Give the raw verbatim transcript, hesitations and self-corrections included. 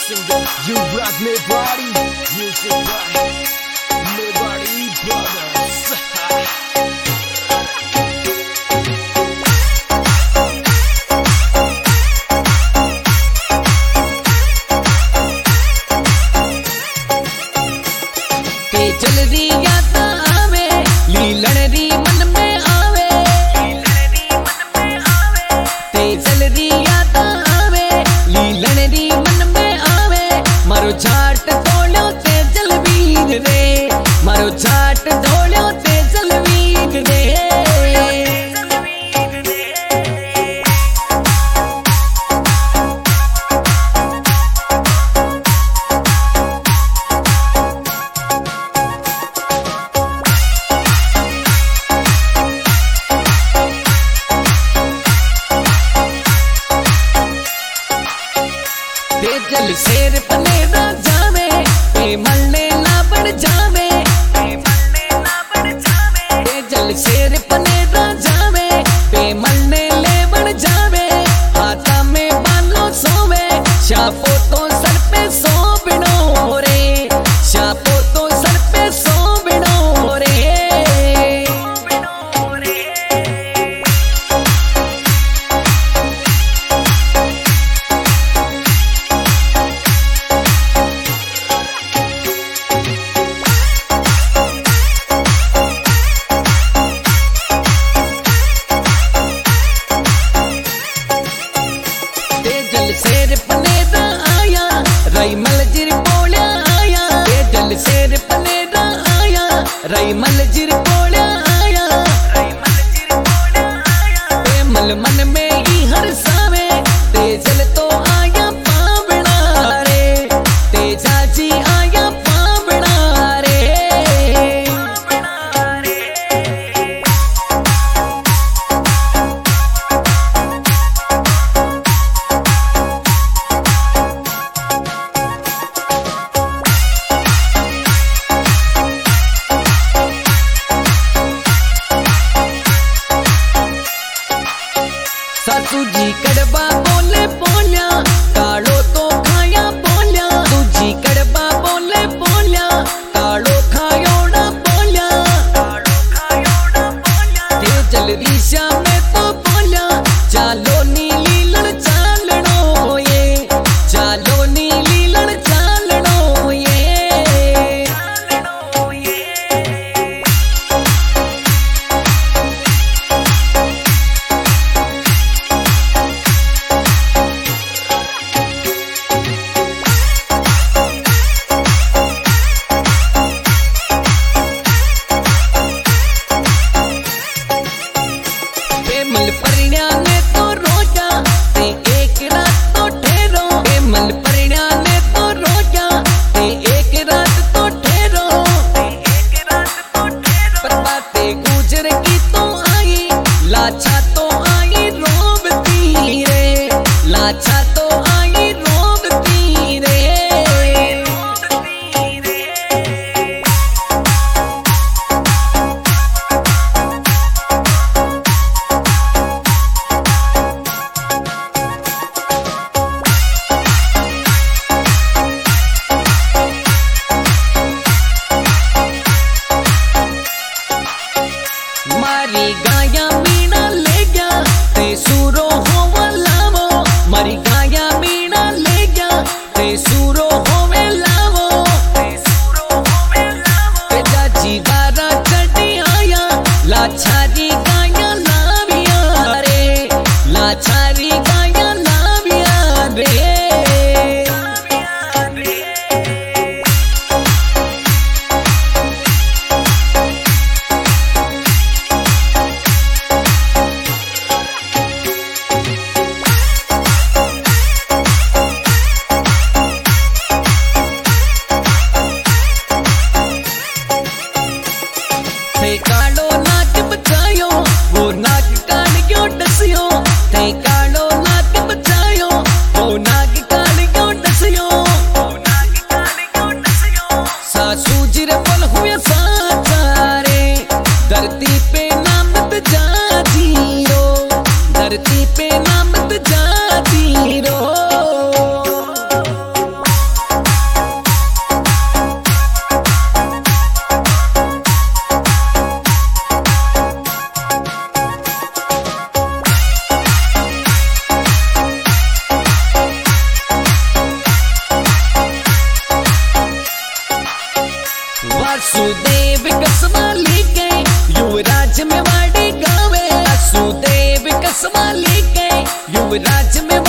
singer, you rock me body, music right, me body brothers. चल रही याद आवे लीलन री मन में आवे ते चल रही याद आवे लीलन री मन में आवे मारो छाट धोलियो ते जलवीर रे मारो छाट धोलियो ते जलवीर रे जल शेर पनेरा जावे पे मलने ना बढ़ जावे पे जल शेर पनेरा जावे पे मलने ले बढ़ जावे हाथा में बालो सोवे शापो तो सर पे सो बिनो रे शापो तो सर पे सो बिनो रे शेर पनेरा आया रई मलजिर बोलिया आया ये जल शेर पनेरा आया रई मलजिर बोलिया आया ते मल मन में ही हर सावे ते जल तो आया पावड़ा रे ते चाची आया पावड़ा रे तुझी कड़बा बोले बोलिया कालो तो खाया बोलिया तुझी कड़बा बोले बोलिया कालो खायोड़ा बोलिया ते चल रीशा में तो बोलिया चालो नीली लड़ चालनो ये चालो नीली लड़ चालनो ये मल परिण्या ने तो रोजा ते एक रात तो ठहरो मल परिण्या ने तो सुदेव कसवाली के युवराज में वाड़ी गावे, सुदेव कसवाली के युवराज में